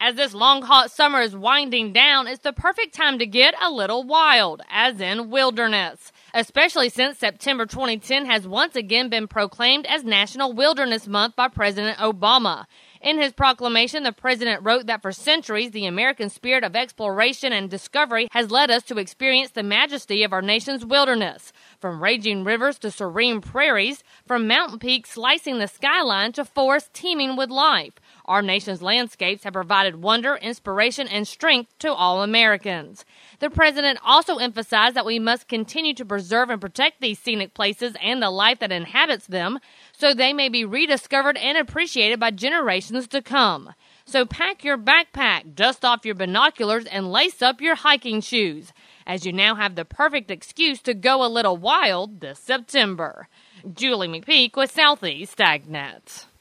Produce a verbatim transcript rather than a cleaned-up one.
As this long, hot summer is winding down, it's the perfect time to get a little wild, as in wilderness. Especially since September twenty ten has once again been proclaimed as National Wilderness Month by President Obama. In his proclamation, the president wrote that for centuries, the American spirit of exploration and discovery has led us to experience the majesty of our nation's wilderness. From raging rivers to serene prairies, from mountain peaks slicing the skyline to forests teeming with life, our nation's landscapes have provided wonder, inspiration, and strength to all Americans. The president also emphasized that we must continue to preserve and protect these scenic places and the life that inhabits them so they may be rediscovered and appreciated by generations to come. So pack your backpack, dust off your binoculars, and lace up your hiking shoes, as you now have the perfect excuse to go a little wild this September. Julie McPeak with Southeast AgNet.